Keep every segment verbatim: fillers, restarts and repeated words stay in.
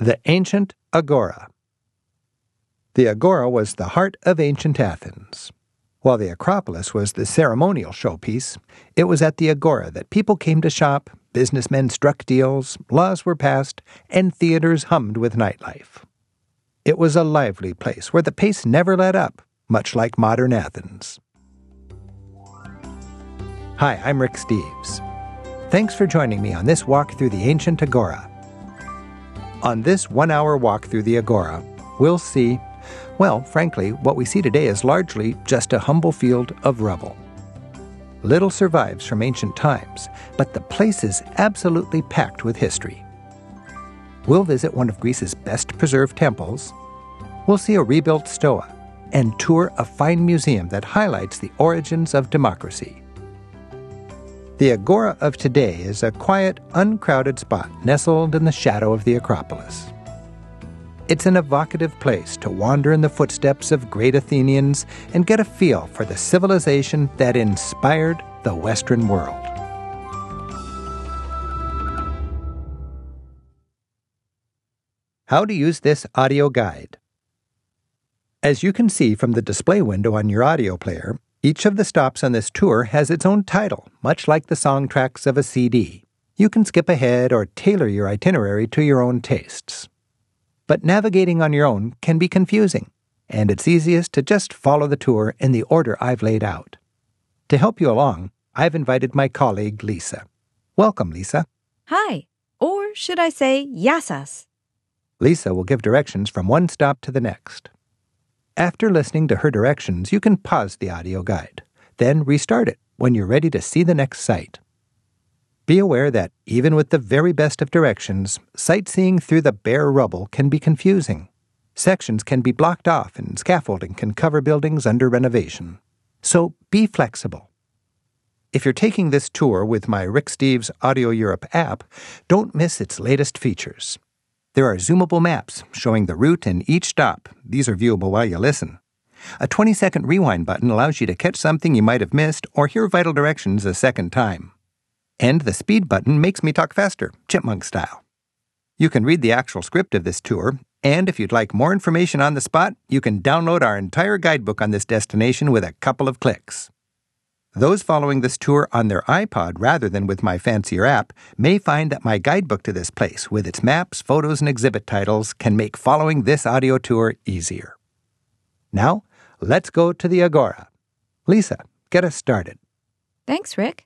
The Ancient Agora. The Agora was the heart of ancient Athens. While the Acropolis was the ceremonial showpiece, it was at the Agora that people came to shop, businessmen struck deals, laws were passed, and theaters hummed with nightlife. It was a lively place where the pace never let up, much like modern Athens. Hi, I'm Rick Steves. Thanks for joining me on this walk through the ancient Agora. On this one-hour walk through the Agora, we'll see, well, frankly, what we see today is largely just a humble field of rubble. Little survives from ancient times, but the place is absolutely packed with history. We'll visit one of Greece's best-preserved temples. We'll see a rebuilt stoa and tour a fine museum that highlights the origins of democracy. The Agora of today is a quiet, uncrowded spot nestled in the shadow of the Acropolis. It's an evocative place to wander in the footsteps of great Athenians and get a feel for the civilization that inspired the Western world. How to use this audio guide. As you can see from the display window on your audio player, each of the stops on this tour has its own title, much like the song tracks of a C D. You can skip ahead or tailor your itinerary to your own tastes. But navigating on your own can be confusing, and it's easiest to just follow the tour in the order I've laid out. To help you along, I've invited my colleague, Lisa. Welcome, Lisa. Hi, or should I say, Yassas. Lisa will give directions from one stop to the next. After listening to her directions, you can pause the audio guide, then restart it when you're ready to see the next site. Be aware that even with the very best of directions, sightseeing through the bare rubble can be confusing. Sections can be blocked off and scaffolding can cover buildings under renovation. So be flexible. If you're taking this tour with my Rick Steves Audio Europe app, don't miss its latest features. There are zoomable maps showing the route in each stop. These are viewable while you listen. A twenty-second rewind button allows you to catch something you might have missed or hear vital directions a second time. And the speed button makes me talk faster, chipmunk style. You can read the actual script of this tour, and if you'd like more information on the spot, you can download our entire guidebook on this destination with a couple of clicks. Those following this tour on their iPod rather than with my fancier app may find that my guidebook to this place, with its maps, photos, and exhibit titles, can make following this audio tour easier. Now, let's go to the Agora. Lisa, get us started. Thanks, Rick.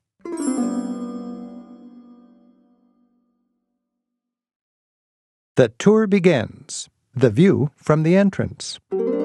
The tour begins. The view from the entrance.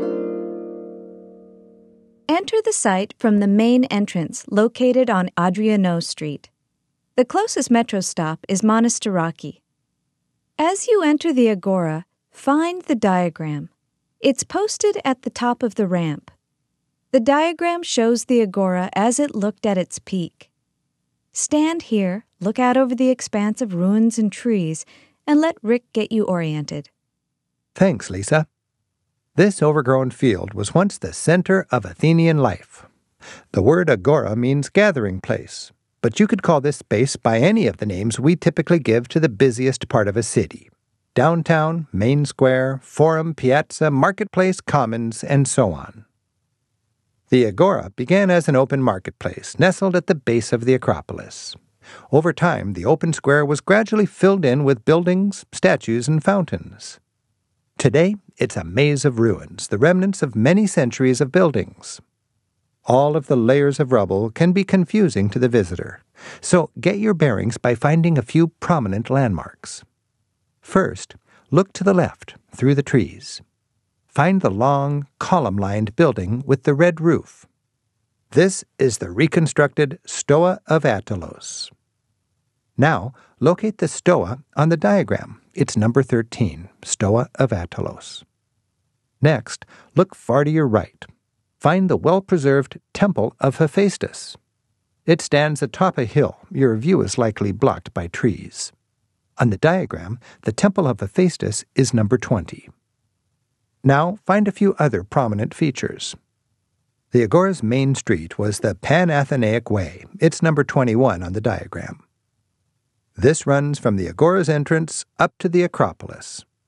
Enter the site from the main entrance located on Adrianou Street. The closest metro stop is Monastiraki. As you enter the Agora, find the diagram. It's posted at the top of the ramp. The diagram shows the Agora as it looked at its peak. Stand here, look out over the expanse of ruins and trees, and let Rick get you oriented. Thanks, Lisa. This overgrown field was once the center of Athenian life. The word agora means gathering place, but you could call this space by any of the names we typically give to the busiest part of a city: downtown, main square, forum, piazza, marketplace, commons, and so on. The Agora began as an open marketplace nestled at the base of the Acropolis. Over time, the open square was gradually filled in with buildings, statues, and fountains. Today, it's a maze of ruins, the remnants of many centuries of buildings. All of the layers of rubble can be confusing to the visitor, so get your bearings by finding a few prominent landmarks. First, look to the left, through the trees. Find the long, column-lined building with the red roof. This is the reconstructed Stoa of Attalos. Now, locate the Stoa on the diagram. It's number thirteen, Stoa of Attalos. Next, look far to your right. Find the well-preserved Temple of Hephaestus. It stands atop a hill. Your view is likely blocked by trees. On the diagram, the Temple of Hephaestus is number twenty. Now, find a few other prominent features. The Agora's main street was the Pan-Athenaic Way. It's number twenty-one on the diagram. This runs from the Agora's entrance up to the Acropolis.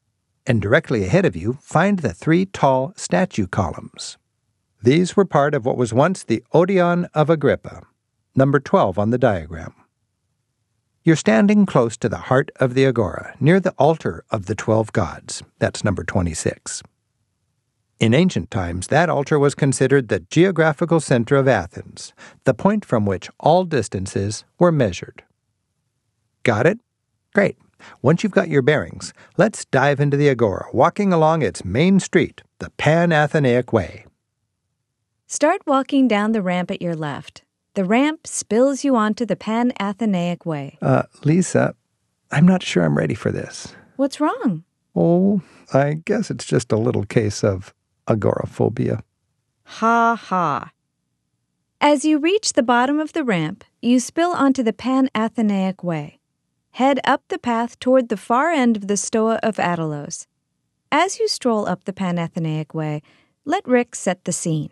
and directly ahead of you, find the three tall statue columns. These were part of what was once the Odeon of Agrippa, number twelve on the diagram. You're standing close to the heart of the agora, near the altar of the twelve gods. That's number twenty-six. In ancient times, that altar was considered the geographical center of Athens, the point from which all distances were measured. Got it? Great. Once you've got your bearings, let's dive into the agora, walking along its main street, the Pan-Athenaic Way. Start walking down the ramp at your left. The ramp spills you onto the Pan-Athenaic Way. Uh, Lisa, I'm not sure I'm ready for this. What's wrong? Oh, I guess it's just a little case of agoraphobia. Ha ha. As you reach the bottom of the ramp, you spill onto the Pan-Athenaic Way. Head up the path toward the far end of the Stoa of Attalos. As you stroll up the Pan-Athenaic Way, let Rick set the scene.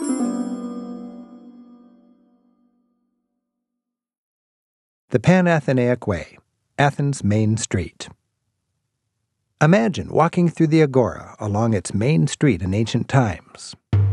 The Pan-Athenaic Way, Athens' main street. Imagine walking through the agora along its main street in ancient times.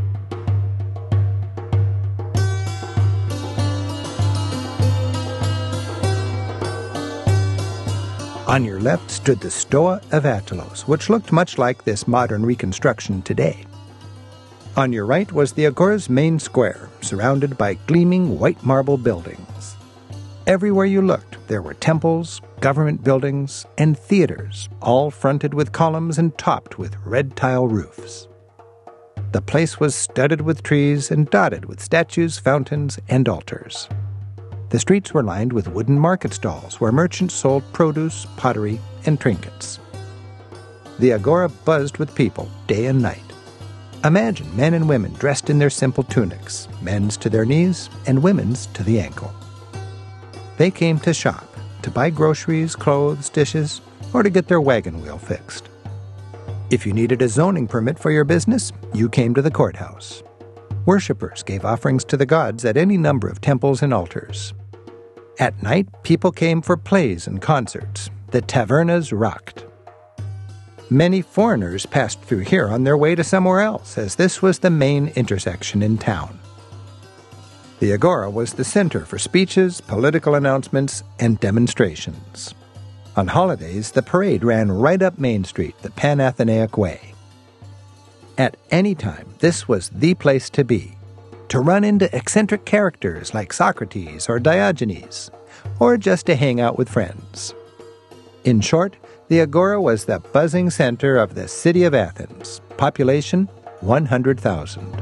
On your left stood the Stoa of Attalos, which looked much like this modern reconstruction today. On your right was the agora's main square, surrounded by gleaming white marble buildings. Everywhere you looked, there were temples, government buildings, and theaters, all fronted with columns and topped with red tile roofs. The place was studded with trees and dotted with statues, fountains, and altars. The streets were lined with wooden market stalls where merchants sold produce, pottery, and trinkets. The agora buzzed with people day and night. Imagine men and women dressed in their simple tunics, men's to their knees and women's to the ankle. They came to shop, to buy groceries, clothes, dishes, or to get their wagon wheel fixed. If you needed a zoning permit for your business, you came to the courthouse. Worshippers gave offerings to the gods at any number of temples and altars. At night, people came for plays and concerts. The tavernas rocked. Many foreigners passed through here on their way to somewhere else, as this was the main intersection in town. The agora was the center for speeches, political announcements, and demonstrations. On holidays, the parade ran right up Main Street, the Pan-Athenaic Way. At any time, this was the place to be, to run into eccentric characters like Socrates or Diogenes, or just to hang out with friends. In short, the agora was the buzzing center of the city of Athens, population one hundred thousand.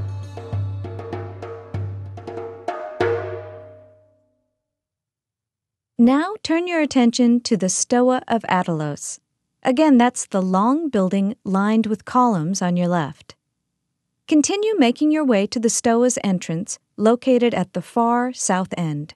Now turn your attention to the Stoa of Attalos. Again, that's the long building lined with columns on your left. Continue making your way to the Stoa's entrance, located at the far south end.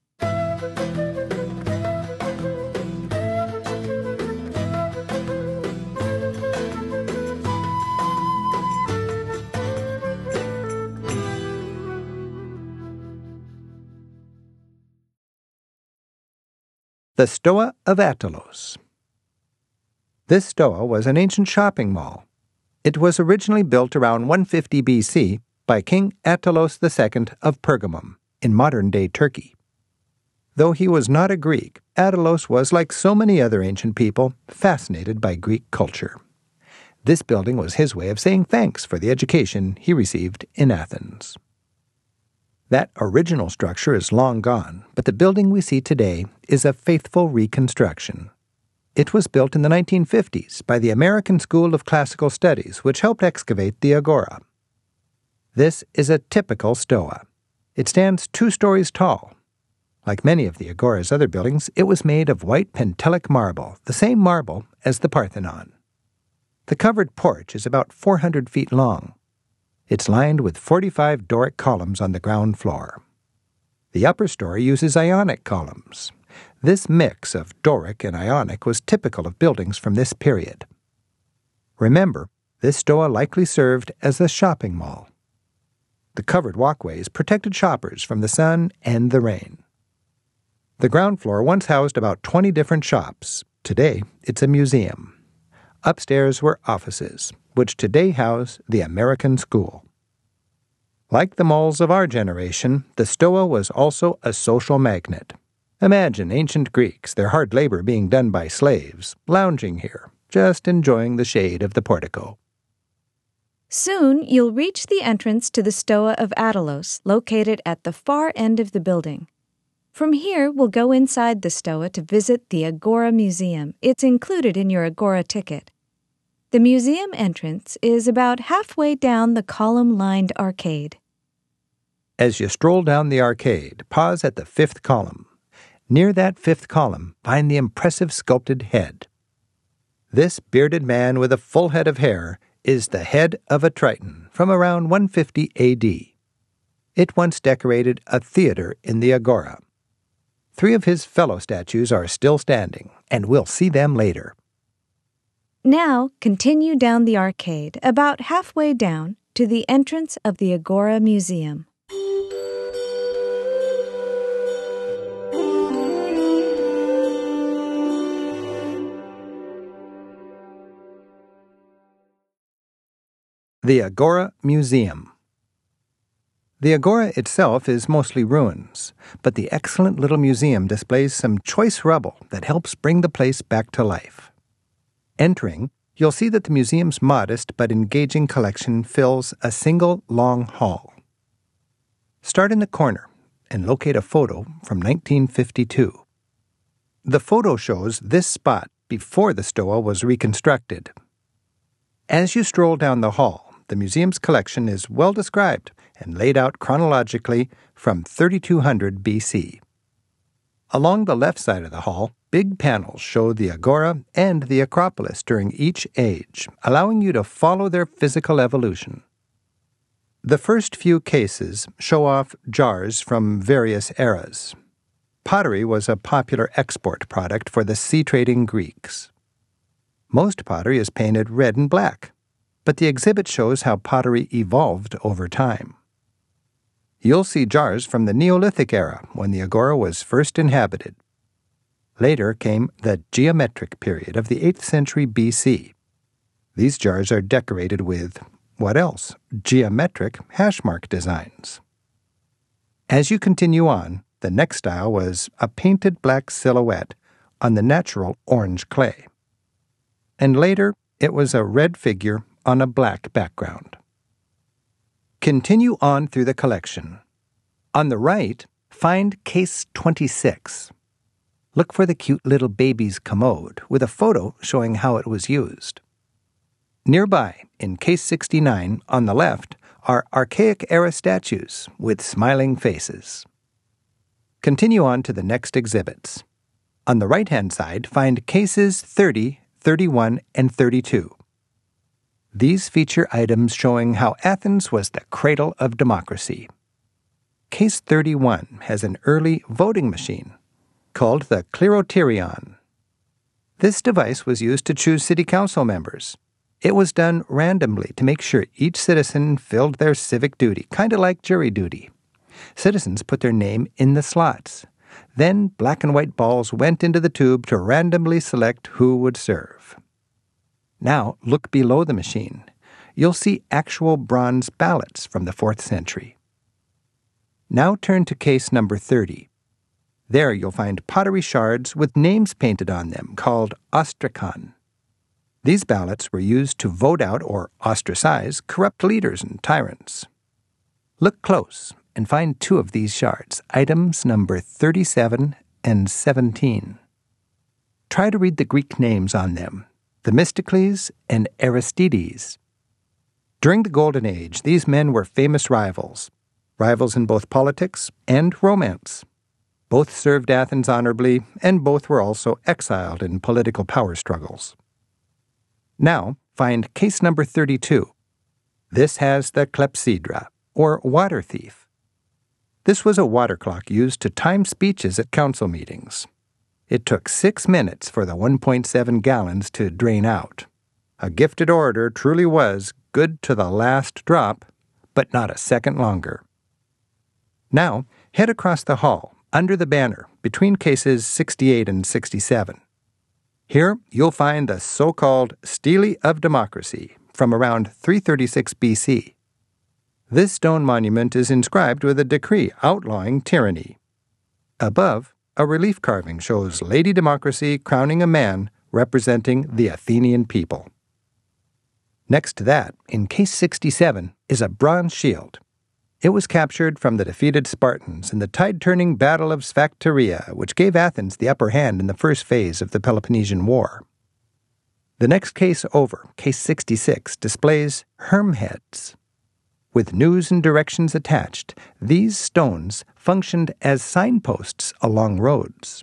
The Stoa of Attalos. This Stoa was an ancient shopping mall. It was originally built around one fifty B C by King Attalos the Second of Pergamum, in modern-day Turkey. Though he was not a Greek, Attalos was, like so many other ancient people, fascinated by Greek culture. This building was his way of saying thanks for the education he received in Athens. That original structure is long gone, but the building we see today is a faithful reconstruction. It was built in the nineteen fifties by the American School of Classical Studies, which helped excavate the agora. This is a typical stoa. It stands two stories tall. Like many of the agora's other buildings, it was made of white Pentelic marble, the same marble as the Parthenon. The covered porch is about four hundred feet long. It's lined with forty-five Doric columns on the ground floor. The upper story uses Ionic columns. This mix of Doric and Ionic was typical of buildings from this period. Remember, this stoa likely served as a shopping mall. The covered walkways protected shoppers from the sun and the rain. The ground floor once housed about twenty different shops. Today, it's a museum. Upstairs were offices, which today house the American School. Like the malls of our generation, the Stoa was also a social magnet. Imagine ancient Greeks, their hard labor being done by slaves, lounging here, just enjoying the shade of the portico. Soon you'll reach the entrance to the Stoa of Attalos, located at the far end of the building. From here, we'll go inside the Stoa to visit the Agora Museum. It's included in your Agora ticket. The museum entrance is about halfway down the column-lined arcade. As you stroll down the arcade, pause at the fifth column. Near that fifth column, find the impressive sculpted head. This bearded man with a full head of hair is the head of a Triton from around one fifty A D. It once decorated a theater in the Agora. Three of his fellow statues are still standing, and we'll see them later. Now, continue down the arcade, about halfway down, to the entrance of the Agora Museum. The Agora Museum. The Agora itself is mostly ruins, but the excellent little museum displays some choice rubble that helps bring the place back to life. Entering, you'll see that the museum's modest but engaging collection fills a single long hall. Start in the corner and locate a photo from nineteen fifty-two. The photo shows this spot before the Stoa was reconstructed. As you stroll down the hall, the museum's collection is well described and laid out chronologically from thirty-two hundred B C. Along the left side of the hall, big panels show the Agora and the Acropolis during each age, allowing you to follow their physical evolution. The first few cases show off jars from various eras. Pottery was a popular export product for the sea-trading Greeks. Most pottery is painted red and black, but the exhibit shows how pottery evolved over time. You'll see jars from the Neolithic era, when the Agora was first inhabited. Later came the geometric period of the eighth century B C. These jars are decorated with, what else? Geometric hashmark designs. As you continue on, the next style was a painted black silhouette on the natural orange clay. And later, it was a red figure on a black background. Continue on through the collection. On the right, find Case twenty-six. Look for the cute little baby's commode with a photo showing how it was used. Nearby, in Case sixty-nine, on the left, are Archaic-era statues with smiling faces. Continue on to the next exhibits. On the right-hand side, find Cases thirty, thirty-one, and thirty-two. These feature items showing how Athens was the cradle of democracy. Case thirty-one has an early voting machine called the Kleroterion. This device was used to choose city council members. It was done randomly to make sure each citizen filled their civic duty, kind of like jury duty. Citizens put their name in the slots. Then black and white balls went into the tube to randomly select who would serve. Now look below the machine. You'll see actual bronze ballots from the fourth century. Now turn to case number thirty. There you'll find pottery shards with names painted on them called ostracon. These ballots were used to vote out or ostracize corrupt leaders and tyrants. Look close and find two of these shards, items number thirty-seven and seventeen. Try to read the Greek names on them, Themistocles and Aristides. During the Golden Age, these men were famous rivals, rivals in both politics and romance. Both served Athens honorably, and both were also exiled in political power struggles. Now, find case number thirty-two. This has the clepsydra, or water thief. This was a water clock used to time speeches at council meetings. It took six minutes for the one point seven gallons to drain out. A gifted orator truly was good to the last drop, but not a second longer. Now, head across the hall, under the banner, between cases sixty-eight and sixty-seven. Here you'll find the so-called Stele of Democracy from around three thirty-six B C. This stone monument is inscribed with a decree outlawing tyranny. Above, a relief carving shows Lady Democracy crowning a man representing the Athenian people. Next to that, in case sixty-seven, is a bronze shield. It was captured from the defeated Spartans in the tide-turning Battle of Sphacteria, which gave Athens the upper hand in the first phase of the Peloponnesian War. The next case over, case sixty-six, displays herm heads. With news and directions attached, these stones functioned as signposts along roads.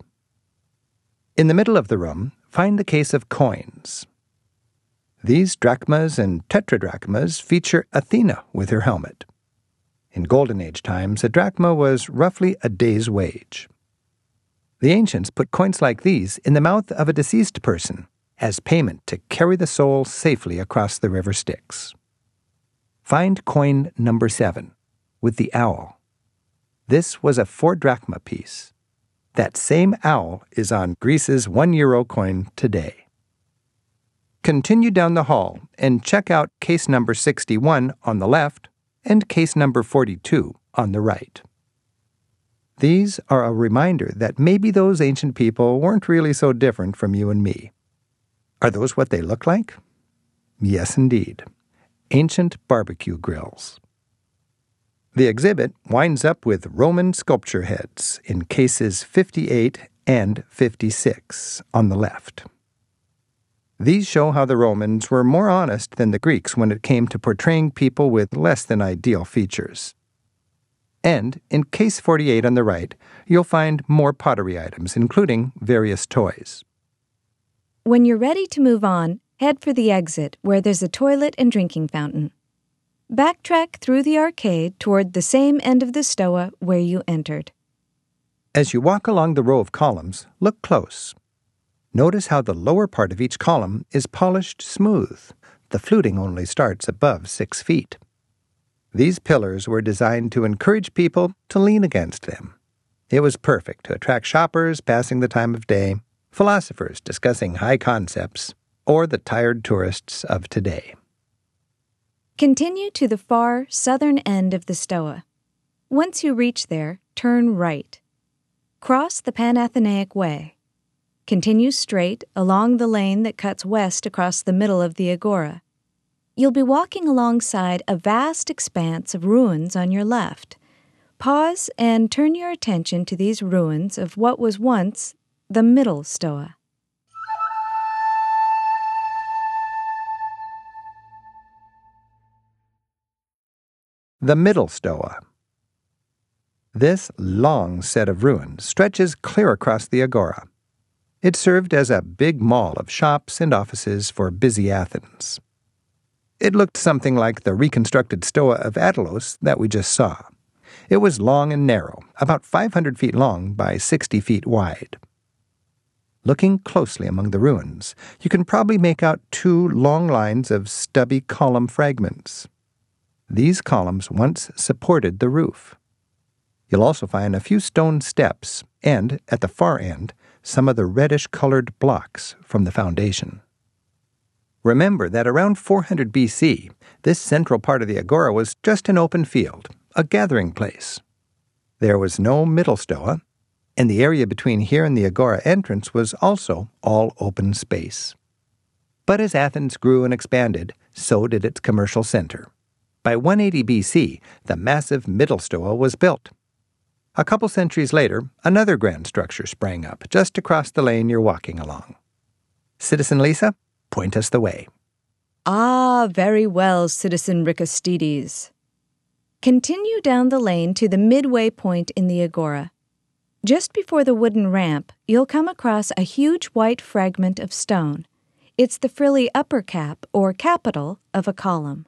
In the middle of the room, find the case of coins. These drachmas and tetradrachmas feature Athena with her helmet. In Golden Age times, a drachma was roughly a day's wage. The ancients put coins like these in the mouth of a deceased person as payment to carry the soul safely across the river Styx. Find coin number seven, with the owl. This was a four drachma piece. That same owl is on Greece's one euro coin today. Continue down the hall and check out case number sixty-one on the left and case number forty-two on the right. These are a reminder that maybe those ancient people weren't really so different from you and me. Are those what they look like? Yes, indeed. Ancient barbecue grills. The exhibit winds up with Roman sculpture heads in cases fifty-eight and fifty-six on the left. These show how the Romans were more honest than the Greeks when it came to portraying people with less than ideal features. And in case forty-eight on the right, you'll find more pottery items, including various toys. When you're ready to move on, head for the exit where there's a toilet and drinking fountain. Backtrack through the arcade toward the same end of the stoa where you entered. As you walk along the row of columns, look close. Notice how the lower part of each column is polished smooth. The fluting only starts above six feet. These pillars were designed to encourage people to lean against them. It was perfect to attract shoppers passing the time of day, philosophers discussing high concepts, or the tired tourists of today. Continue to the far southern end of the stoa. Once you reach there, turn right. Cross the Panathenaic Way. Continue straight along the lane that cuts west across the middle of the agora. You'll be walking alongside a vast expanse of ruins on your left. Pause and turn your attention to these ruins of what was once the middle stoa. The middle stoa. This long set of ruins stretches clear across the agora. It served as a big mall of shops and offices for busy Athens. It looked something like the reconstructed stoa of Attalos that we just saw. It was long and narrow, about five hundred feet long by sixty feet wide. Looking closely among the ruins, you can probably make out two long lines of stubby column fragments. These columns once supported the roof. You'll also find a few stone steps and, at the far end, some of the reddish-colored blocks from the foundation. Remember that around four hundred B C, this central part of the agora was just an open field, a gathering place. There was no middle stoa, and the area between here and the agora entrance was also all open space. But as Athens grew and expanded, so did its commercial center. By one eighty B C, the massive middle stoa was built. A couple centuries later, another grand structure sprang up just across the lane you're walking along. Citizen Lisa, point us the way. Ah, very well, Citizen Rikastides. Continue down the lane to the midway point in the agora. Just before the wooden ramp, you'll come across a huge white fragment of stone. It's the frilly upper cap, or capital, of a column.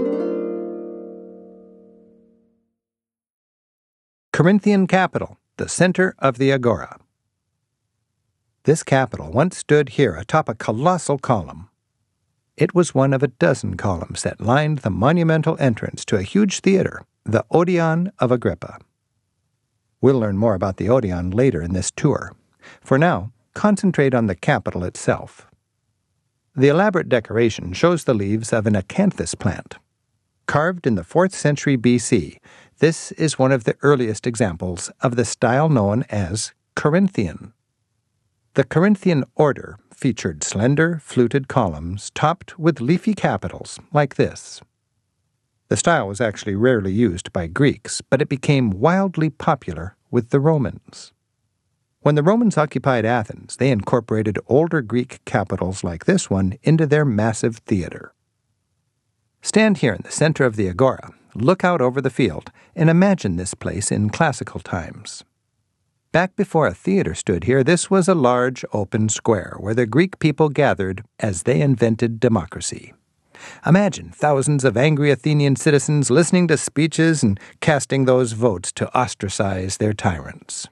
Corinthian Capitol, the center of the agora. This capital once stood here atop a colossal column. It was one of a dozen columns that lined the monumental entrance to a huge theater, the Odeon of Agrippa. We'll learn more about the Odeon later in this tour. For now, concentrate on the capital itself. The elaborate decoration shows the leaves of an acanthus plant. Carved in the fourth century B C, this is one of the earliest examples of the style known as Corinthian. The Corinthian order featured slender, fluted columns topped with leafy capitals like this. The style was actually rarely used by Greeks, but it became wildly popular with the Romans. When the Romans occupied Athens, they incorporated older Greek capitals like this one into their massive theater. Stand here in the center of the agora, look out over the field, and imagine this place in classical times. Back before a theater stood here, this was a large open square where the Greek people gathered as they invented democracy. Imagine thousands of angry Athenian citizens listening to speeches and casting those votes to ostracize their tyrants.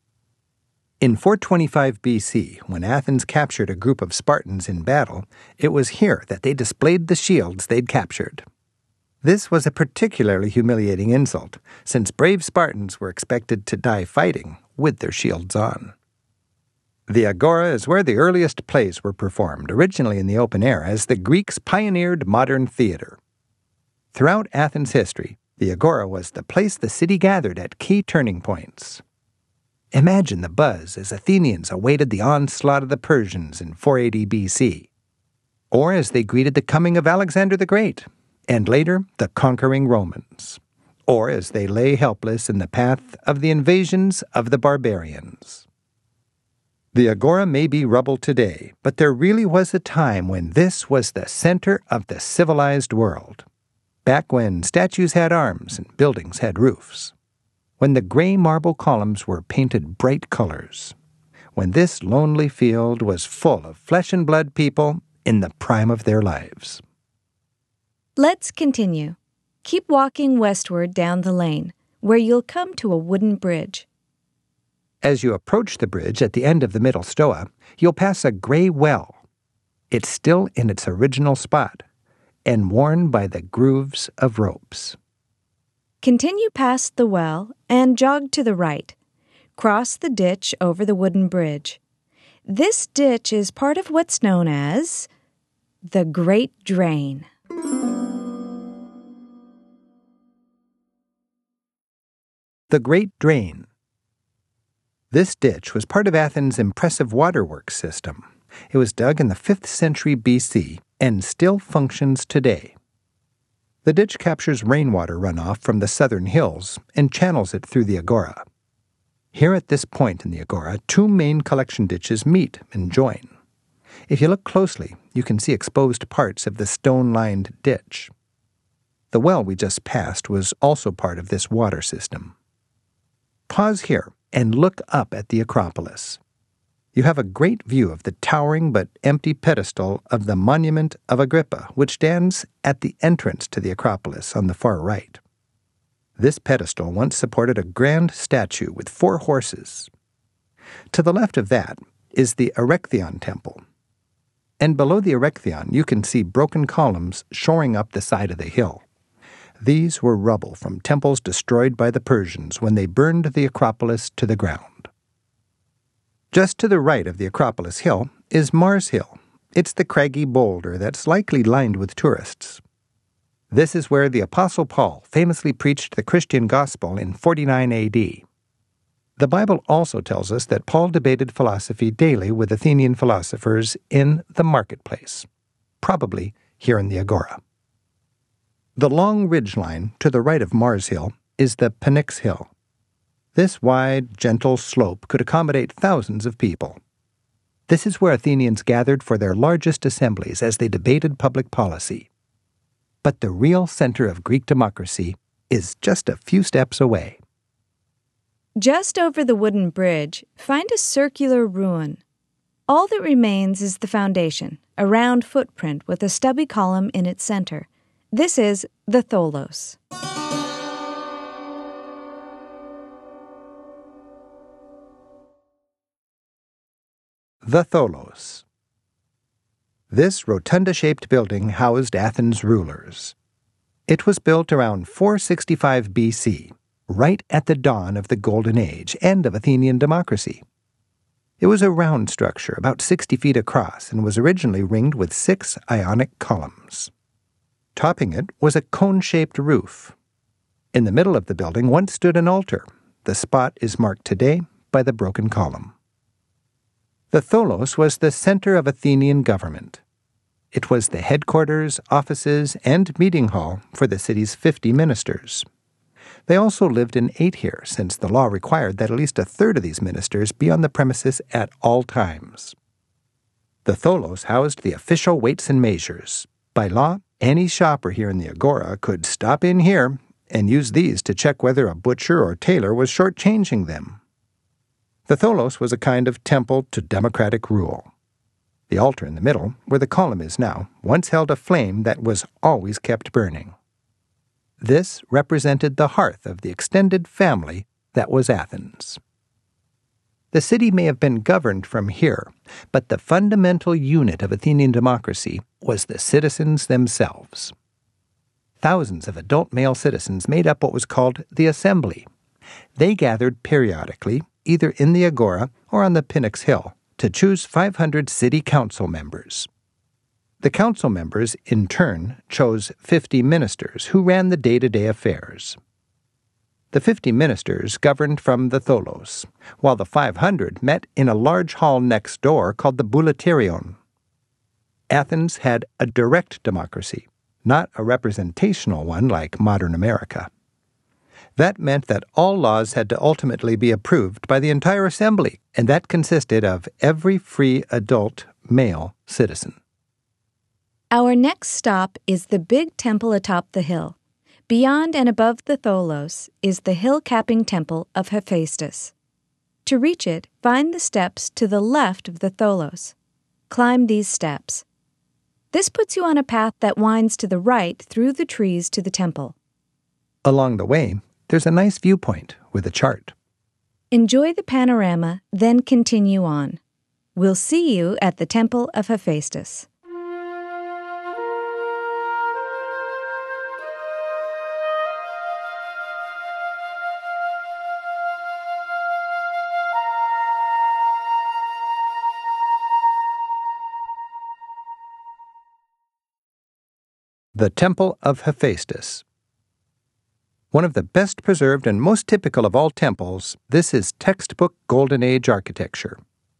In four twenty-five B C, when Athens captured a group of Spartans in battle, it was here that they displayed the shields they'd captured. This was a particularly humiliating insult, since brave Spartans were expected to die fighting with their shields on. The agora is where the earliest plays were performed, originally in the open air, as the Greeks pioneered modern theater. Throughout Athens' history, the agora was the place the city gathered at key turning points. Imagine the buzz as Athenians awaited the onslaught of the Persians in four eighty B C, or as they greeted the coming of Alexander the Great, and later the conquering Romans, or as they lay helpless in the path of the invasions of the barbarians. The agora may be rubble today, but there really was a time when this was the center of the civilized world, back when statues had arms and buildings had roofs, when the gray marble columns were painted bright colors, when this lonely field was full of flesh and blood people in the prime of their lives. Let's continue. Keep walking westward down the lane, where you'll come to a wooden bridge. As you approach the bridge at the end of the middle stoa, you'll pass a gray well. It's still in its original spot, and worn by the grooves of ropes. Continue past the well and jog to the right. Cross the ditch over the wooden bridge. This ditch is part of what's known as the Great Drain. The Great Drain. This ditch was part of Athens' impressive waterworks system. It was dug in the fifth century B C and still functions today. The ditch captures rainwater runoff from the southern hills and channels it through the agora. Here at this point in the agora, two main collection ditches meet and join. If you look closely, you can see exposed parts of the stone-lined ditch. The well we just passed was also part of this water system. Pause here and look up at the Acropolis. You have a great view of the towering but empty pedestal of the Monument of Agrippa, which stands at the entrance to the Acropolis on the far right. This pedestal once supported a grand statue with four horses. To the left of that is the Erechtheion Temple. And below the Erechtheion, you can see broken columns shoring up the side of the hill. These were rubble from temples destroyed by the Persians when they burned the Acropolis to the ground. Just to the right of the Acropolis Hill is Mars Hill. It's the craggy boulder that's likely lined with tourists. This is where the Apostle Paul famously preached the Christian gospel in forty-nine A D. The Bible also tells us that Paul debated philosophy daily with Athenian philosophers in the marketplace, probably here in the agora. The long ridgeline to the right of Mars Hill is the Pnyx Hill. This wide, gentle slope could accommodate thousands of people. This is where Athenians gathered for their largest assemblies as they debated public policy. But the real center of Greek democracy is just a few steps away. Just over the wooden bridge, find a circular ruin. All that remains is the foundation, a round footprint with a stubby column in its center. This is the Tholos. The Tholos. This rotunda-shaped building housed Athens' rulers. It was built around four sixty-five B C, right at the dawn of the Golden Age and of Athenian democracy. It was a round structure, about sixty feet across, and was originally ringed with six Ionic columns. Topping it was a cone-shaped roof. In the middle of the building once stood an altar. The spot is marked today by the broken column. The Tholos was the center of Athenian government. It was the headquarters, offices, and meeting hall for the city's fifty ministers. They also lived and ate here, since the law required that at least a third of these ministers be on the premises at all times. The Tholos housed the official weights and measures. By law, any shopper here in the Agora could stop in here and use these to check whether a butcher or tailor was shortchanging them. The Tholos was a kind of temple to democratic rule. The altar in the middle, where the column is now, once held a flame that was always kept burning. This represented the hearth of the extended family that was Athens. The city may have been governed from here, but the fundamental unit of Athenian democracy was the citizens themselves. Thousands of adult male citizens made up what was called the assembly. They gathered periodically, either in the Agora or on the Pnyx Hill, to choose five hundred city council members. The council members, in turn, chose fifty ministers who ran the day-to-day affairs. The fifty ministers governed from the Tholos, while the five hundred met in a large hall next door called the Boulaterion. Athens had a direct democracy, not a representational one like modern America. That meant that all laws had to ultimately be approved by the entire assembly, and that consisted of every free adult male citizen. Our next stop is the big temple atop the hill. Beyond and above the Tholos is the hill-capping temple of Hephaestus. To reach it, find the steps to the left of the Tholos. Climb these steps. This puts you on a path that winds to the right through the trees to the temple. Along the way, there's a nice viewpoint with a chart. Enjoy the panorama, then continue on. We'll see you at the Temple of Hephaestus. The Temple of Hephaestus. One of the best preserved and most typical of all temples, this is textbook Golden Age architecture.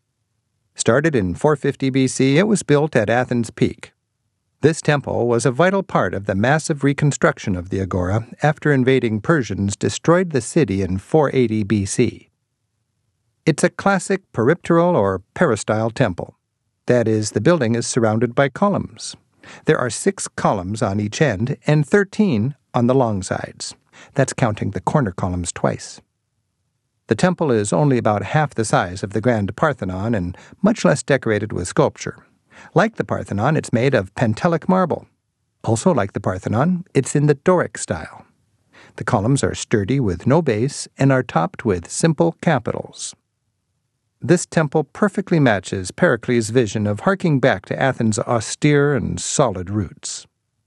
Started in four fifty B C, it was built at Athens' peak. This temple was a vital part of the massive reconstruction of the Agora after invading Persians destroyed the city in four eighty B C. It's a classic peripteral or peristyle temple. That is, the building is surrounded by columns. There are six columns on each end and thirteen on the long sides. That's counting the corner columns twice. The temple is only about half the size of the Grand Parthenon and much less decorated with sculpture. Like the Parthenon, it's made of Pentelic marble. Also like the Parthenon, it's in the Doric style. The columns are sturdy with no base and are topped with simple capitals. This temple perfectly matches Pericles' vision of harking back to Athens' austere and solid roots.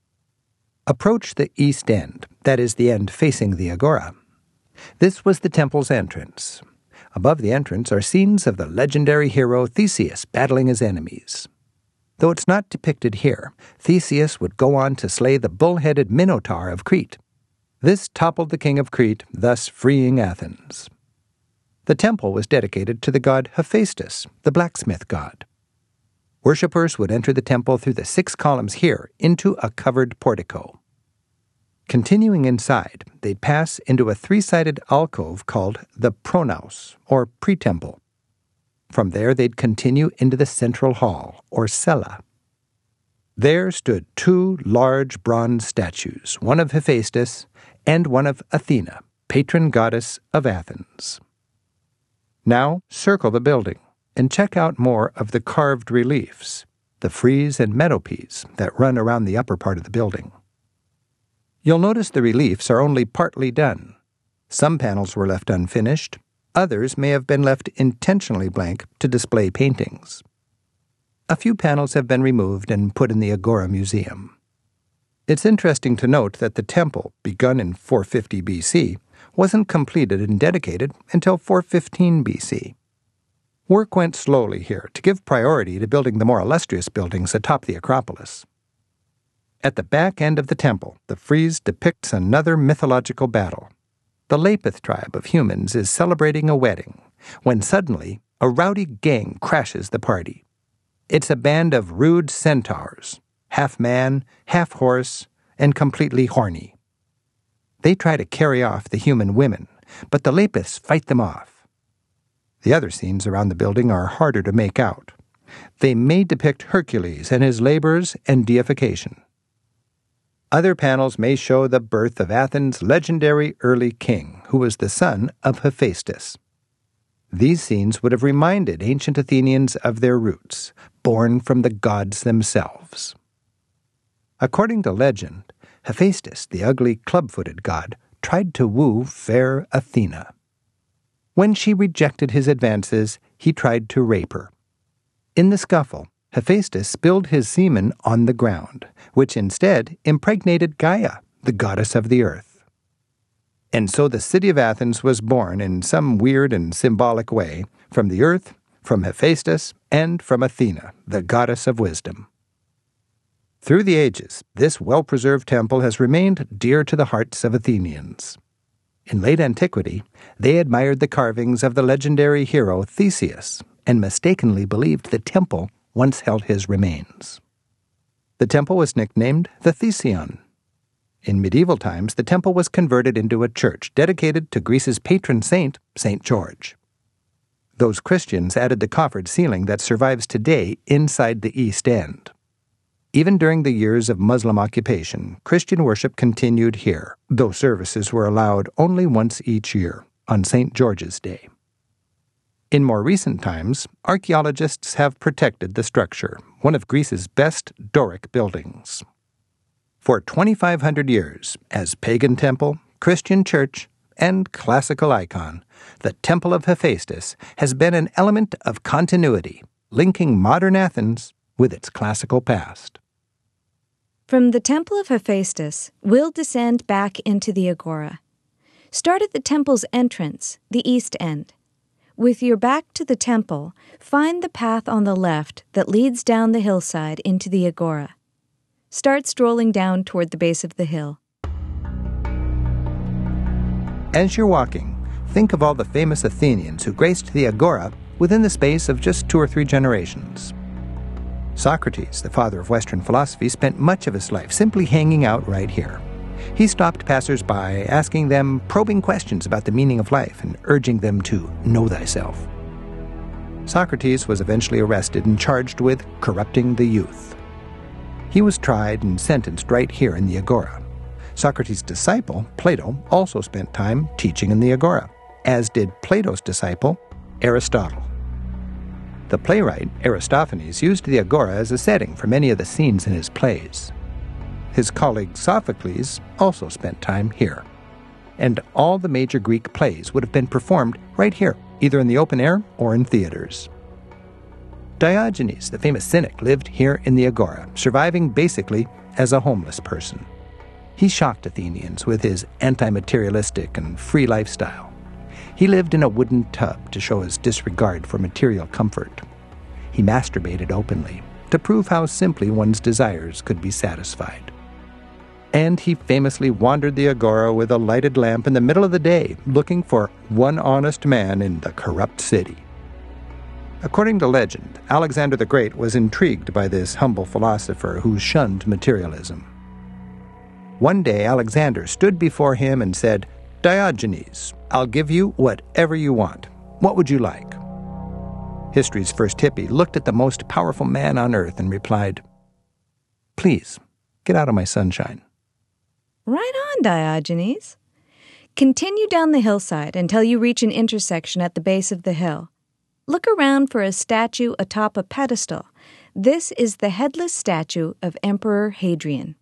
Approach the east end, that is the end facing the Agora. This was the temple's entrance. Above the entrance are scenes of the legendary hero Theseus battling his enemies. Though it's not depicted here, Theseus would go on to slay the bull-headed Minotaur of Crete. This toppled the king of Crete, thus freeing Athens. The temple was dedicated to the god Hephaestus, the blacksmith god. Worshippers would enter the temple through the six columns here into a covered portico. Continuing inside, they'd pass into a three-sided alcove called the pronaos, or pre-temple. From there, they'd continue into the central hall, or cella. There stood two large bronze statues, one of Hephaestus and one of Athena, patron goddess of Athens. Now, circle the building and check out more of the carved reliefs, the frieze and metopes that run around the upper part of the building. You'll notice the reliefs are only partly done. Some panels were left unfinished, others may have been left intentionally blank to display paintings. A few panels have been removed and put in the Agora Museum. It's interesting to note that the temple, begun in four fifty B C, wasn't completed and dedicated until four fifteen B C. Work went slowly here to give priority to building the more illustrious buildings atop the Acropolis. At the back end of the temple, the frieze depicts another mythological battle. The Lapith tribe of humans is celebrating a wedding, when suddenly a rowdy gang crashes the party. It's a band of rude centaurs, half man, half horse, and completely horny. They try to carry off the human women, but the Lapiths fight them off. The other scenes around the building are harder to make out. They may depict Hercules and his labors and deification. Other panels may show the birth of Athens' legendary early king, who was the son of Hephaestus. These scenes would have reminded ancient Athenians of their roots, born from the gods themselves. According to legend, Hephaestus, the ugly club-footed god, tried to woo fair Athena. When she rejected his advances, he tried to rape her. In the scuffle, Hephaestus spilled his semen on the ground, which instead impregnated Gaia, the goddess of the earth. And so the city of Athens was born in some weird and symbolic way from the earth, from Hephaestus, and from Athena, the goddess of wisdom. Through the ages, this well-preserved temple has remained dear to the hearts of Athenians. In late antiquity, they admired the carvings of the legendary hero Theseus and mistakenly believed the temple once held his remains. The temple was nicknamed the Thesion. In medieval times, the temple was converted into a church dedicated to Greece's patron saint, Saint George. Those Christians added the coffered ceiling that survives today inside the east end. Even during the years of Muslim occupation, Christian worship continued here, though services were allowed only once each year, on Saint George's Day. In more recent times, archaeologists have protected the structure, one of Greece's best Doric buildings. For twenty-five hundred years, as pagan temple, Christian church, and classical icon, the Temple of Hephaestus has been an element of continuity, linking modern Athens with its classical past. From the Temple of Hephaestus, we'll descend back into the Agora. Start at the temple's entrance, the east end. With your back to the temple, find the path on the left that leads down the hillside into the Agora. Start strolling down toward the base of the hill. As you're walking, think of all the famous Athenians who graced the Agora within the space of just two or three generations. Socrates, the father of Western philosophy, spent much of his life simply hanging out right here. He stopped passers-by, asking them probing questions about the meaning of life and urging them to know thyself. Socrates was eventually arrested and charged with corrupting the youth. He was tried and sentenced right here in the Agora. Socrates' disciple, Plato, also spent time teaching in the Agora, as did Plato's disciple, Aristotle. The playwright, Aristophanes, used the Agora as a setting for many of the scenes in his plays. His colleague Sophocles also spent time here. And all the major Greek plays would have been performed right here, either in the open air or in theaters. Diogenes, the famous cynic, lived here in the Agora, surviving basically as a homeless person. He shocked Athenians with his anti-materialistic and free lifestyle. He lived in a wooden tub to show his disregard for material comfort. He masturbated openly to prove how simply one's desires could be satisfied. And he famously wandered the Agora with a lighted lamp in the middle of the day, looking for one honest man in the corrupt city. According to legend, Alexander the Great was intrigued by this humble philosopher who shunned materialism. One day Alexander stood before him and said, "Diogenes, I'll give you whatever you want. What would you like?" History's first hippie looked at the most powerful man on earth and replied, "Please, get out of my sunshine." Right on, Diogenes. Continue down the hillside until you reach an intersection at the base of the hill. Look around for a statue atop a pedestal. This is the headless statue of Emperor Hadrian.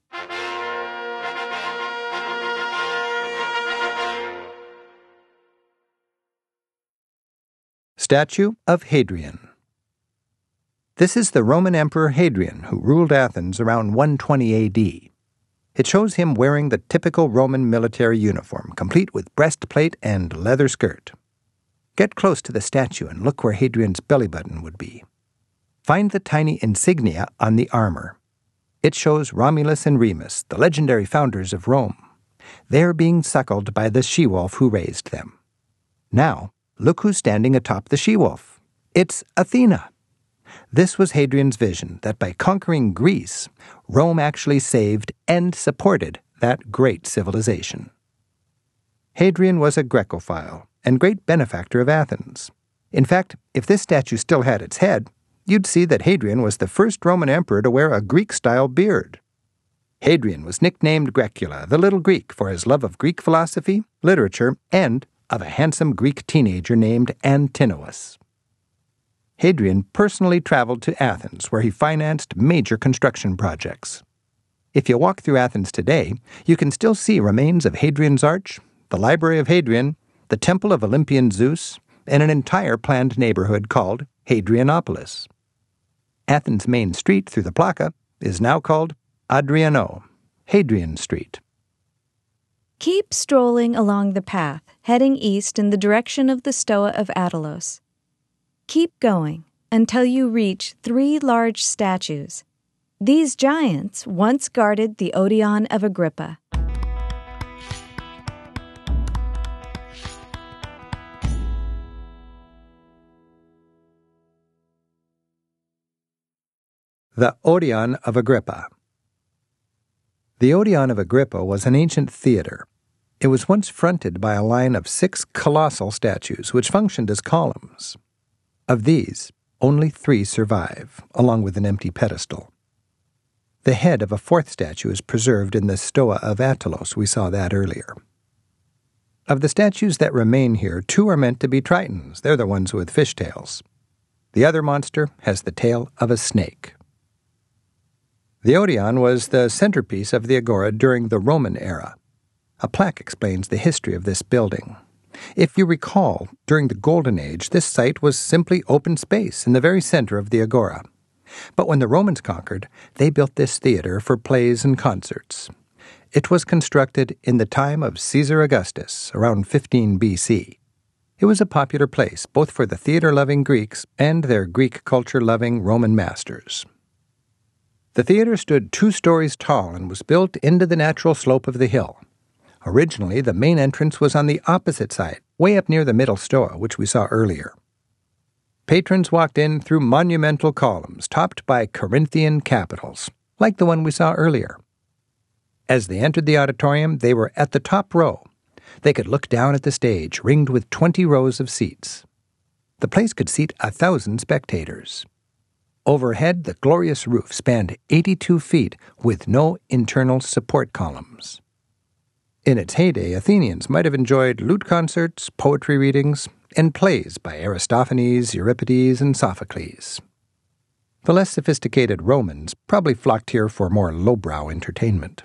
Statue of Hadrian. This is the Roman Emperor Hadrian, who ruled Athens around one twenty A D. It shows him wearing the typical Roman military uniform, complete with breastplate and leather skirt. Get close to the statue and look where Hadrian's belly button would be. Find the tiny insignia on the armor. It shows Romulus and Remus, the legendary founders of Rome. They are being suckled by the she-wolf who raised them. Now, look who's standing atop the she-wolf. It's Athena. This was Hadrian's vision, that by conquering Greece, Rome actually saved and supported that great civilization. Hadrian was a Grecophile and great benefactor of Athens. In fact, if this statue still had its head, you'd see that Hadrian was the first Roman emperor to wear a Greek-style beard. Hadrian was nicknamed Grecula, the Little Greek, for his love of Greek philosophy, literature, and of a handsome Greek teenager named Antinous. Hadrian personally traveled to Athens, where he financed major construction projects. If you walk through Athens today, you can still see remains of Hadrian's Arch, the Library of Hadrian, the Temple of Olympian Zeus, and an entire planned neighborhood called Hadrianopolis. Athens' main street through the Plaka is now called Adriano, Hadrian Street. Keep strolling along the path, heading east in the direction of the Stoa of Attalos. Keep going until you reach three large statues. These giants once guarded the Odeon of Agrippa. The Odeon of Agrippa. The Odeon of Agrippa was an ancient theater. It was once fronted by a line of six colossal statues which functioned as columns. Of these, only three survive, along with an empty pedestal. The head of a fourth statue is preserved in the Stoa of Attalos. We saw that earlier. Of the statues that remain here, two are meant to be tritons. They're the ones with fishtails. The other monster has the tail of a snake. The Odeon was the centerpiece of the Agora during the Roman era. A plaque explains the history of this building. If you recall, during the Golden Age, this site was simply open space in the very center of the Agora. But when the Romans conquered, they built this theater for plays and concerts. It was constructed in the time of Caesar Augustus, around fifteen B C. It was a popular place both for the theater-loving Greeks and their Greek culture-loving Roman masters. The theater stood two stories tall and was built into the natural slope of the hill. Originally, the main entrance was on the opposite side, way up near the middle stoa, which we saw earlier. Patrons walked in through monumental columns topped by Corinthian capitals, like the one we saw earlier. As they entered the auditorium, they were at the top row. They could look down at the stage, ringed with twenty rows of seats. The place could seat a thousand spectators. Overhead, the glorious roof spanned eighty-two feet with no internal support columns. In its heyday, Athenians might have enjoyed lute concerts, poetry readings, and plays by Aristophanes, Euripides, and Sophocles. The less sophisticated Romans probably flocked here for more lowbrow entertainment.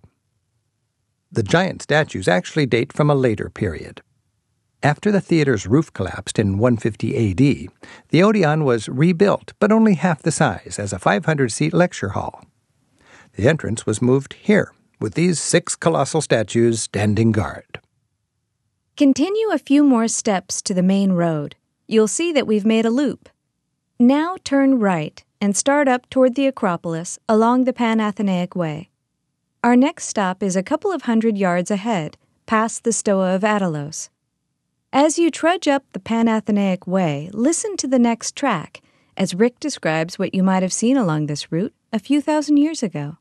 The giant statues actually date from a later period. After the theater's roof collapsed in one fifty A D, the Odeon was rebuilt, but only half the size, as a five hundred seat lecture hall. The entrance was moved here, with these six colossal statues standing guard. Continue a few more steps to the main road. You'll see that we've made a loop. Now turn right and start up toward the Acropolis along the Panathenaic Way. Our next stop is a couple of hundred yards ahead, past the Stoa of Attalos. As you trudge up the Panathenaic Way, listen to the next track, as Rick describes what you might have seen along this route a few thousand years ago.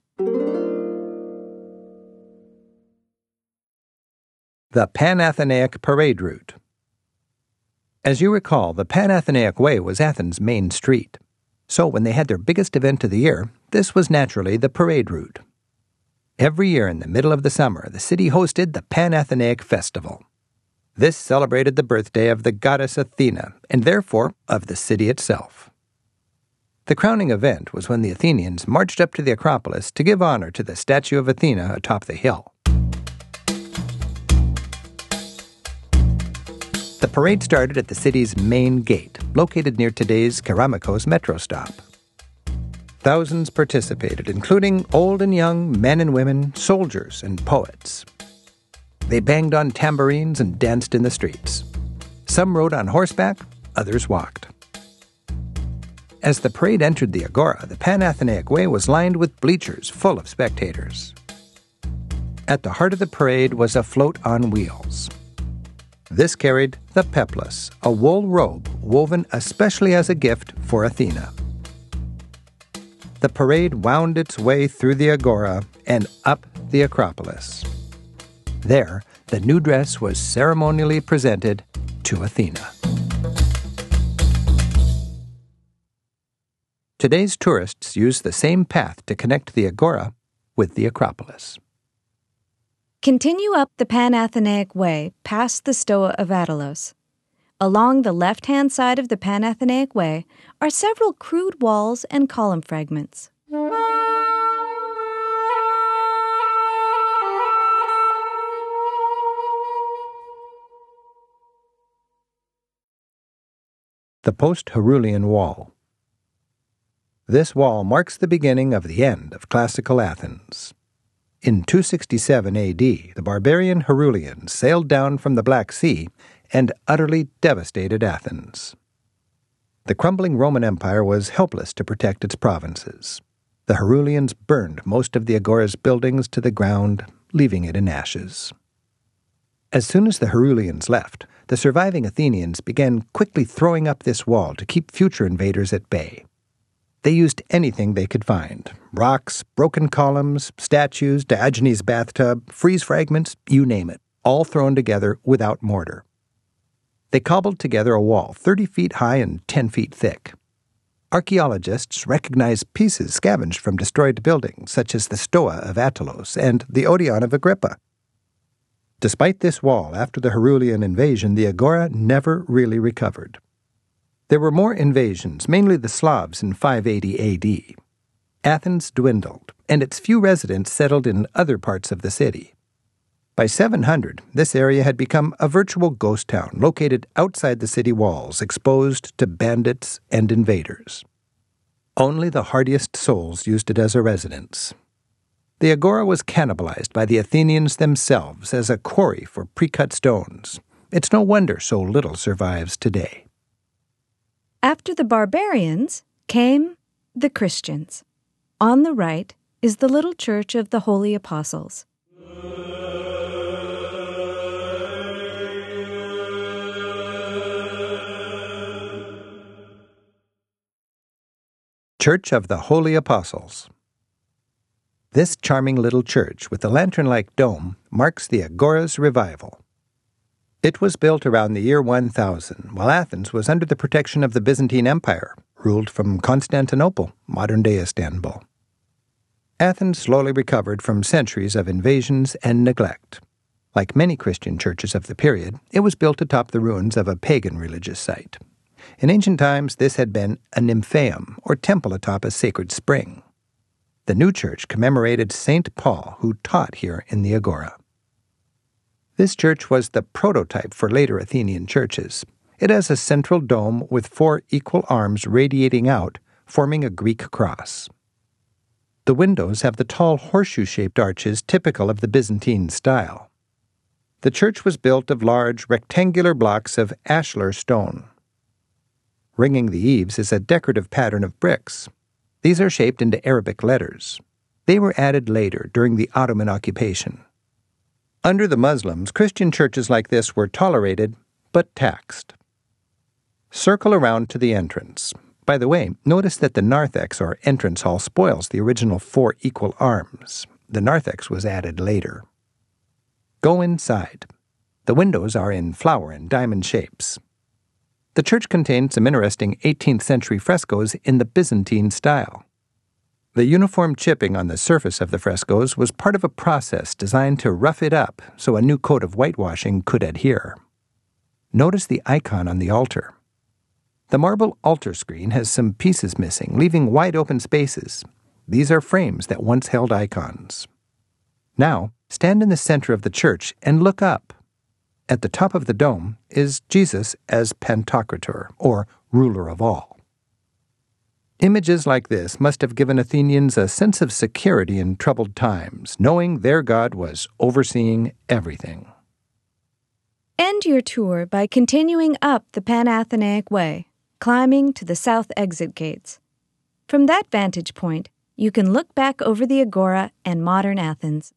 The Panathenaic Parade Route. As you recall, the Panathenaic Way was Athens' main street. So when they had their biggest event of the year, this was naturally the parade route. Every year in the middle of the summer, the city hosted the Panathenaic Festival. This celebrated the birthday of the goddess Athena, and therefore of the city itself. The crowning event was when the Athenians marched up to the Acropolis to give honor to the statue of Athena atop the hill. The parade started at the city's main gate, located near today's Keramikos metro stop. Thousands participated, including old and young, men and women, soldiers and poets. They banged on tambourines and danced in the streets. Some rode on horseback, others walked. As the parade entered the Agora, the Panathenaic Way was lined with bleachers full of spectators. At the heart of the parade was a float on wheels. This carried the peplus, a wool robe woven especially as a gift for Athena. The parade wound its way through the Agora and up the Acropolis. There, the new dress was ceremonially presented to Athena. Today's tourists use the same path to connect the Agora with the Acropolis. Continue up the Panathenaic Way past the Stoa of Attalos. Along the left-hand side of the Panathenaic Way are several crude walls and column fragments. The Post-Herulian Wall. This wall marks the beginning of the end of classical Athens. In two sixty-seven A D, the barbarian Herulians sailed down from the Black Sea and utterly devastated Athens. The crumbling Roman Empire was helpless to protect its provinces. The Herulians burned most of the Agora's buildings to the ground, leaving it in ashes. As soon as the Herulians left, the surviving Athenians began quickly throwing up this wall to keep future invaders at bay. They used anything they could find: rocks, broken columns, statues, Diogenes' bathtub, frieze fragments, you name it, all thrown together without mortar. They cobbled together a wall thirty feet high and ten feet thick. Archaeologists recognize pieces scavenged from destroyed buildings, such as the Stoa of Attalos and the Odeon of Agrippa. Despite this wall, after the Herulian invasion, the Agora never really recovered. There were more invasions, mainly the Slavs in five eighty A D. Athens dwindled, and its few residents settled in other parts of the city. By seven hundred, this area had become a virtual ghost town located outside the city walls, exposed to bandits and invaders. Only the hardiest souls used it as a residence. The Agora was cannibalized by the Athenians themselves as a quarry for pre-cut stones. It's no wonder so little survives today. After the barbarians came the Christians. On the right is the little church of the Holy Apostles. Church of the Holy Apostles. This charming little church with the lantern-like dome marks the Agora's revival. It was built around the year one thousand, while Athens was under the protection of the Byzantine Empire, ruled from Constantinople, modern-day Istanbul. Athens slowly recovered from centuries of invasions and neglect. Like many Christian churches of the period, it was built atop the ruins of a pagan religious site. In ancient times, this had been a nymphaeum, or temple atop a sacred spring. The new church commemorated Saint Paul, who taught here in the Agora. This church was the prototype for later Athenian churches. It has a central dome with four equal arms radiating out, forming a Greek cross. The windows have the tall horseshoe-shaped arches typical of the Byzantine style. The church was built of large, rectangular blocks of ashlar stone. Ringing the eaves is a decorative pattern of bricks. These are shaped into Arabic letters. They were added later, during the Ottoman occupation. Under the Muslims, Christian churches like this were tolerated, but taxed. Circle around to the entrance. By the way, notice that the narthex, or entrance hall, spoils the original four equal arms. The narthex was added later. Go inside. The windows are in flower and diamond shapes. The church contained some interesting eighteenth century frescoes in the Byzantine style. The uniform chipping on the surface of the frescoes was part of a process designed to rough it up so a new coat of whitewashing could adhere. Notice the icon on the altar. The marble altar screen has some pieces missing, leaving wide open spaces. These are frames that once held icons. Now, stand in the center of the church and look up. At the top of the dome is Jesus as Pantocrator, or ruler of all. Images like this must have given Athenians a sense of security in troubled times, knowing their God was overseeing everything. End your tour by continuing up the Panathenaic Way, climbing to the south exit gates. From that vantage point, you can look back over the Agora and modern Athens.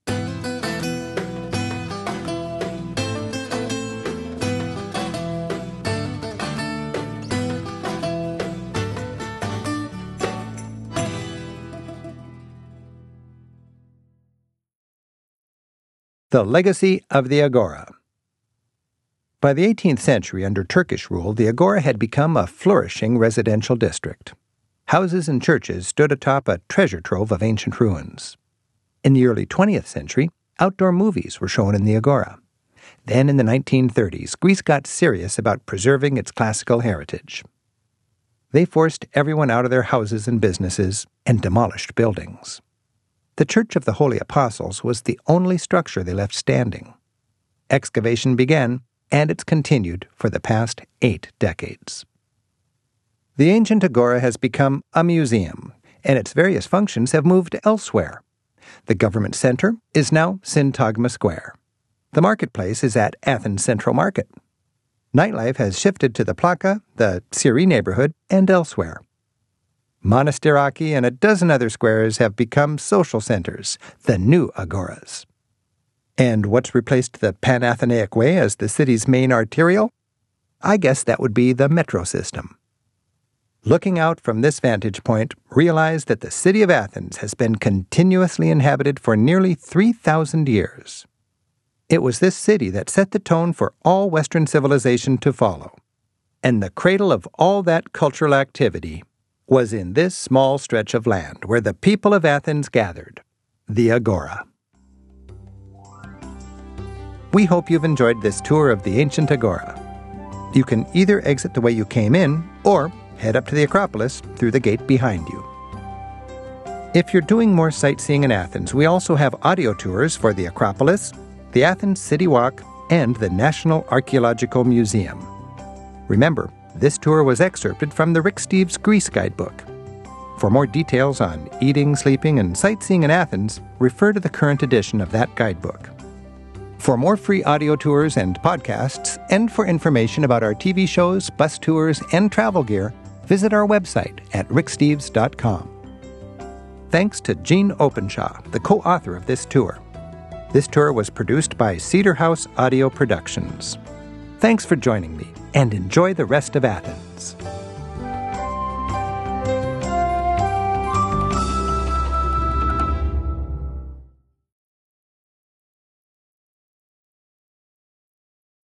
The legacy of the Agora. By the eighteenth century, under Turkish rule, the Agora had become a flourishing residential district. Houses and churches stood atop a treasure trove of ancient ruins. In the early twentieth century, outdoor movies were shown in the Agora. Then, in the nineteen thirties, Greece got serious about preserving its classical heritage. They forced everyone out of their houses and businesses and demolished buildings. The Church of the Holy Apostles was the only structure they left standing. Excavation began, and it's continued for the past eight decades. The ancient Agora has become a museum, and its various functions have moved elsewhere. The government center is now Syntagma Square. The marketplace is at Athens Central Market. Nightlife has shifted to the Plaka, the Siri neighborhood, and elsewhere. Monastiraki and a dozen other squares have become social centers, the new agoras. And what's replaced the Panathenaic Way as the city's main arterial? I guess that would be the metro system. Looking out from this vantage point, realize that the city of Athens has been continuously inhabited for nearly three thousand years. It was this city that set the tone for all Western civilization to follow. And the cradle of all that cultural activity was in this small stretch of land where the people of Athens gathered, the Agora. We hope you've enjoyed this tour of the ancient Agora. You can either exit the way you came in, or head up to the Acropolis through the gate behind you. If you're doing more sightseeing in Athens, we also have audio tours for the Acropolis, the Athens City Walk, and the National Archaeological Museum. Remember, this tour was excerpted from the Rick Steves Greece Guidebook. For more details on eating, sleeping, and sightseeing in Athens, refer to the current edition of that guidebook. For more free audio tours and podcasts, and for information about our T V shows, bus tours, and travel gear, visit our website at rick steves dot com. Thanks to Gene Openshaw, the co-author of this tour. This tour was produced by Cedar House Audio Productions. Thanks for joining me, and enjoy the rest of Athens.